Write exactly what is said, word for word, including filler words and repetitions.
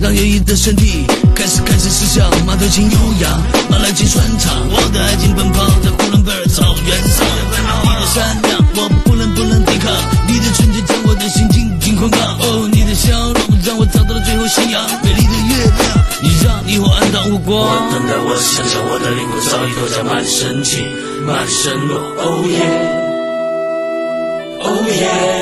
让优异的身体开始开始思想，马头琴悠扬，马来琴传唱，我的爱情奔跑在呼伦贝尔草原上。你的善良我不能不能抵抗，你的纯洁将我的心紧紧捆绑。哦，你的笑容让我找到了最后信仰，美丽的月亮，你让萤火暗淡无光。 我等待，我想象，我的灵魂早已投下满身情，满身落。Oh yeah，Oh yeah。